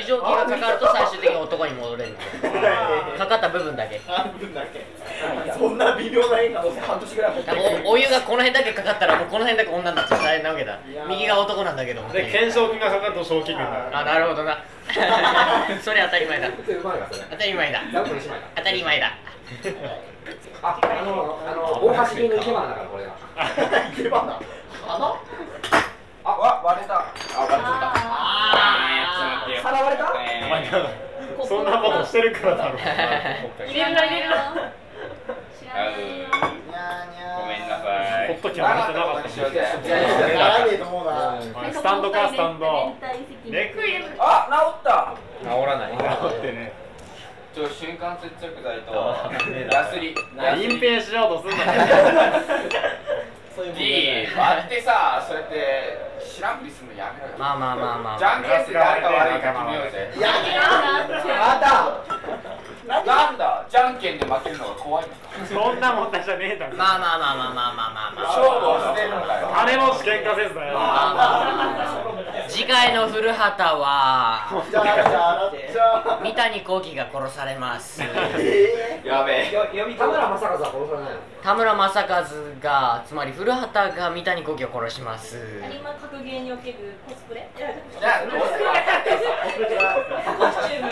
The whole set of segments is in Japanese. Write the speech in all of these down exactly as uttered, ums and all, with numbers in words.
常期がかかると最終的に男に戻れる。かかった部分だけ。 半分だけ。そんな微妙な変化。半年ぐらい。 おお湯がこの辺だけかかったらもうこの辺だけ女になっちゃう大変なわけだ。右が男なんだけど。 で懸賞金がかかると賞金になる。 あ、なるほどな。それ当たり前だ。当たり前だ。当たり前だ。 あ、あの、あの、大橋銀の生け花だから、これが。 生け花。花。 あ、わ、割れた。あ、割れた。 ああ、皿割れた。 お前がそんなことしてるからだろ。 入れるな入れるな。知らないよ。 ごめんなさい。 ほっときゃ割れてなかった。 ならねえと思うな。 スタンドかスタンド。レクイエム。 あ、治った。 治らない。 治ってね。 ちょ瞬間接着剤とヤスリ。 隠蔽しようとすんな。 いい。割ってさ、それって知らんぷりするのやめろよ。 まあまあまあまあ。 じゃんけんで誰か悪いか決めようぜ。 やまた。 なんだ、じゃんけんで負けるのが怖いのか。 そんな問題じゃねえだろ。 まあまあまあまあまあまあまあまあ。 勝負をしてるのかよ。 金持ち喧嘩せずだよ。 次回の古畑はじゃあじゃあじゃあ。 三谷幸喜が殺されます。 やべえ。 よみ田村正和は殺されないの。 田村正和が、つまり古畑が三谷幸喜を殺します。 今格ゲーにおけるコスプレ？ じゃあどうする？ コスチューム。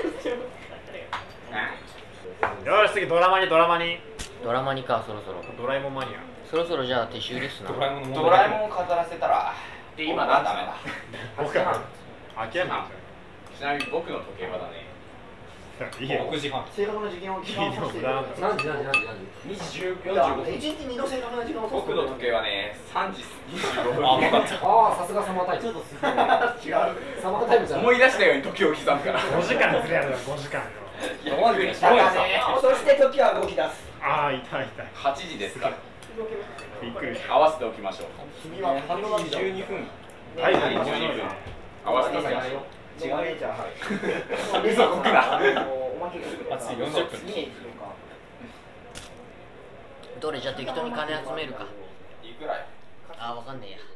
よし、次ドラマにドラマに。 ドラマにか、そろそろ。 ドラえもんマニア。 そろそろじゃあ撤収ですな。 ドラえもんを語らせたら。で今なんダメだ。 僕は諦めた。 ちなみに僕の時計はだね。 いいよ。 ろくじはん。 正確な時間を聞かさせていただきます。 何時何時何時何時。 にじよんじゅうごふん。 一日二度正確な時間を。 僕の時計はね、さんじにじゅうごふん。 あ、分かった。ああ、さすがサマータイム。 違う。 サマータイムじゃん。 思い出したように時を刻むから。 ごじかんずれやるな、ごじかんよ。 いや、マジですごいさ。 そして時は動き出す。 ああ、痛い痛い。 はちじですから。 びっくり。 合わせておきましょう。 君は髪の毛じゅうにふん。 はい、 じゅうにふん。合わせておきましょう。 違うじゃあはい。 嘘こくな。 おまけが。 あ、次よんじゅっぷん。 どれじゃあ適当に金集めるか。 いくらい？ あ、わかんねえや。